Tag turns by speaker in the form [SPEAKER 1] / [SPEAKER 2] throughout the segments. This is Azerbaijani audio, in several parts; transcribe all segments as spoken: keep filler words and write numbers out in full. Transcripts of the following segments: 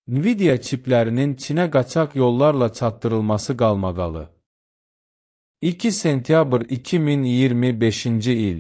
[SPEAKER 1] Nvidia çiplərinin Çinə qaçaq yollarla çatdırılması qalmaqalı. iki sentyabr iki min iyirmi beşinci il.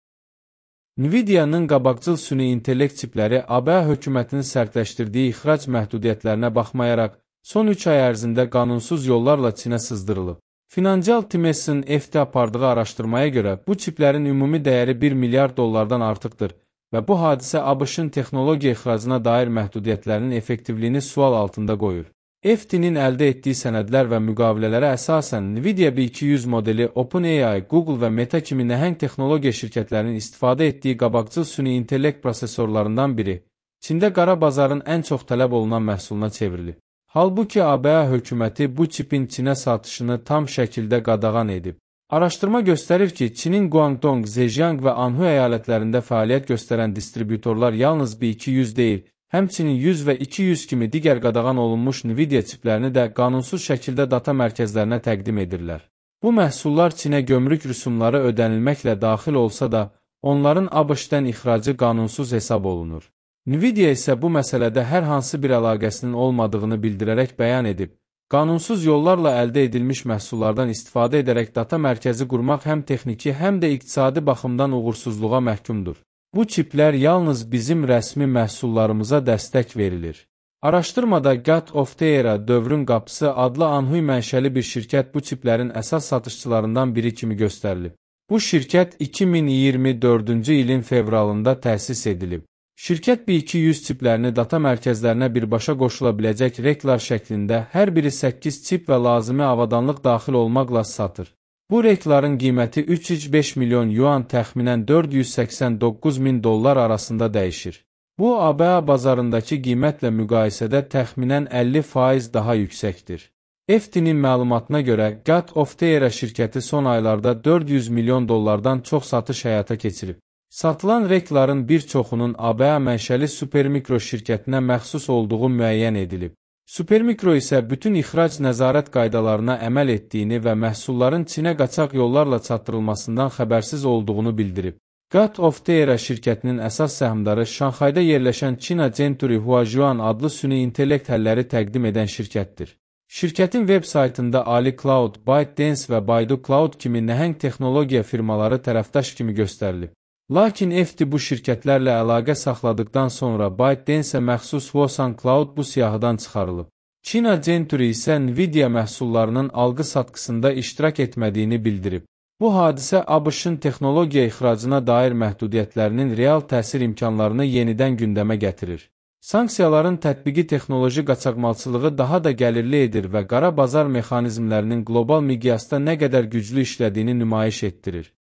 [SPEAKER 1] Nvidia'nın qabaqcıl süni intellekt çipləri A B A hökumətinin sərtləşdirdiyi ixrac məhdudiyyətlərinə baxmayaraq, son üç ay ərzində qanunsuz yollarla Çinə sızdırılıb. Financial Times'in F T apardığı araşdırmaya görə bu çiplərin ümumi dəyəri bir milyard dollardan artıqdır və bu hadisə ABŞ-ın texnologiya ixracına dair məhdudiyyətlərinin effektivliyini sual altında qoyur. F T-nin əldə etdiyi sənədlər və müqavilələrə əsasən Nvidia B iki yüz modeli OpenAI, Google və Meta kimi nəhəng texnologiya şirkətlərinin istifadə etdiyi qabaqcıl süni intellekt prosesorlarından biri, Çində qara bazarın ən çox tələb olunan məhsuluna çevrilib. Halbuki A B A hökuməti bu çipin Çinə satışını tam şəkildə qadağan edib. Araşdırma göstərir ki, Çinin Guangdong, Zhejiang və Anhui əyalətlərində fəaliyyət göstərən distributorlar yalnız B iki yüz deyil, həmçinin yüz və iki yüz kimi digər qadağan olunmuş Nvidia çiplərini də qanunsuz şəkildə data mərkəzlərinə təqdim edirlər. Bu məhsullar Çinə gömrük rüsumları ödənilməklə daxil olsa da, onların ABŞ-dən ixracı qanunsuz hesab olunur. Nvidia isə bu məsələdə hər hansı bir əlaqəsinin olmadığını bildirərək bəyan edib, qanunsuz yollarla əldə edilmiş məhsullardan istifadə edərək data mərkəzi qurmaq həm texniki, həm də iqtisadi baxımdan uğursuzluğa məhkumdur. Bu çiplər yalnız bizim rəsmi məhsullarımıza dəstək verilir. Araşdırmada God of the Era dövrün qapısı adlı Anhui mənşəli bir şirkət bu çiplərin əsas satışçılarından biri kimi göstərilib. Bu şirkət iki min iyirmi dördüncü ilin fevralında təsis edilib. Şirkət B iki yüz çiplərini data mərkəzlərinə birbaşa qoşula biləcək reklar şəklində hər biri səkkiz çip və lazımi avadanlıq daxil olmaqla satır. Bu rekların qiyməti üç yüz beş milyon yuan təxminən dörd yüz səksən doqquz min dollar arasında dəyişir. Bu A B A bazarındakı qiymətlə müqayisədə təxminən əlli faiz daha yüksəkdir. F T-nin məlumatına görə God of the Era şirkəti son aylarda dörd yüz milyon dollardan çox satış həyata keçirib. Satılan rekların bir çoxunun A B A mənşəli Supermicro şirkətinə məxsus olduğu müəyyən edilib. Supermicro isə bütün ixrac nəzarət qaydalarına əməl etdiyini və məhsulların Çinə qaçaq yollarla çatdırılmasından xəbərsiz olduğunu bildirib. God of the Era şirkətinin əsas səhmdarı Şanxayda yerləşən China Century Huajuan adlı süni intellekt həlləri təqdim edən şirkətdir. Şirkətin veb saytında Ali Cloud, ByteDance və Baidu Cloud kimi nəhəng texnologiya firmaları tərəfdaş kimi göstərilib. Lakin F T bu şirkətlərlə əlaqə saxladıqdan sonra ByteDance-ə məxsus Huasan Cloud bu siyahıdan çıxarılıb. China Century isə Nvidia məhsullarının alqı-satqısında iştirak etmədiyini bildirib. Bu hadisə ABŞ-ın texnologiya ixracına dair məhdudiyyətlərinin real təsir imkanlarını yenidən gündəmə gətirir. Sanksiyaların tətbiqi texnoloji qaçaqmalçılığı daha da gəlirli edir və qara bazar mexanizmlərinin qlobal miqyasda nə qədər güclü işlədiyini nümayiş etdirir.